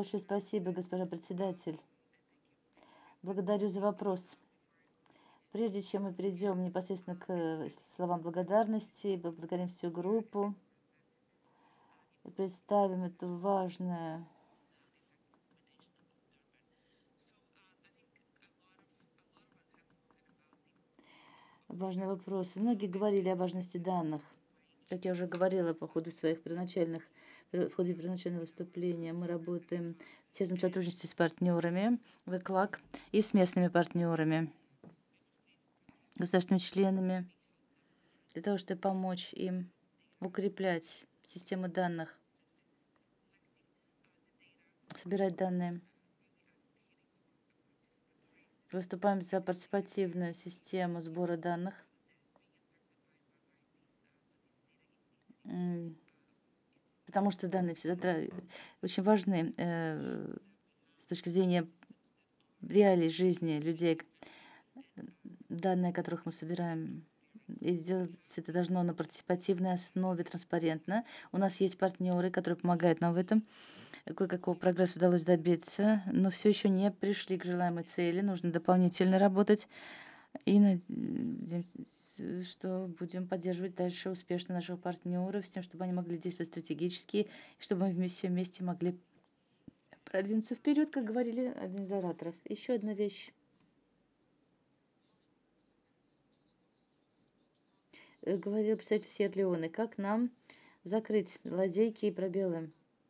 Большое спасибо, госпожа председатель. Благодарю за вопрос. Прежде чем мы перейдем непосредственно к словам благодарности, поблагодарим всю группу и представим эту важный вопрос. Многие говорили о важности данных. Как я уже говорила в ходе первоначального выступления, мы работаем в тесном сотрудничестве с партнерами ВКЛАК и с местными партнерами, государственными членами, для того, чтобы помочь им укреплять систему данных, собирать данные. Выступаем за партиципативную систему сбора данных, потому что данные всегда очень важны с точки зрения реалий жизни людей, данные которых мы собираем. И сделать это должно на партиципативной основе, транспарентно. У нас есть партнеры, которые помогают нам в этом. Кое-какого прогресса удалось добиться, но все еще не пришли к желаемой цели. Нужно дополнительно работать. И надеемся, что будем поддерживать дальше успешно наших партнеров, с тем, чтобы они могли действовать стратегически, и чтобы мы все вместе могли продвинуться вперед, как говорили один из ораторов. Еще одна вещь. Говорил представитель Сьерра-Леоне, как нам закрыть лазейки и пробелы.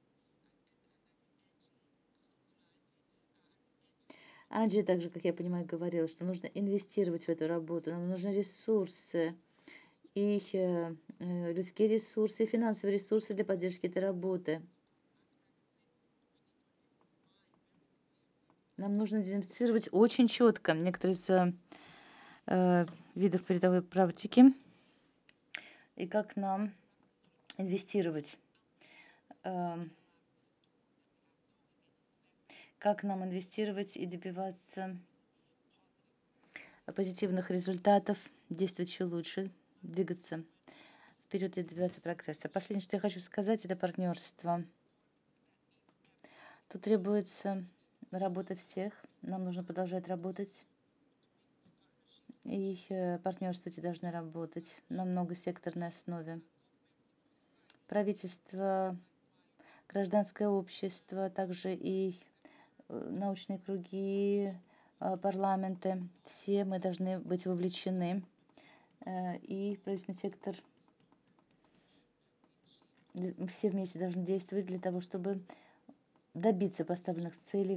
Анджи также, как я понимаю, говорил, что нужно инвестировать в эту работу, нам нужны ресурсы, и людские ресурсы, и финансовые ресурсы для поддержки этой работы. Нам нужно демонстрировать очень четко некоторые из видов передовой практики и как нам инвестировать. Как нам инвестировать и добиваться позитивных результатов, действовать еще лучше, двигаться вперед и добиваться прогресса. Последнее, что я хочу сказать, это партнерство. Тут требуется работа всех. Нам нужно продолжать работать. И партнерства эти должны работать на многосекторной основе. Правительство, гражданское общество, также и научные круги, парламенты. Все мы должны быть вовлечены. И правительственный сектор, все вместе должны действовать для того, чтобы добиться поставленных целей.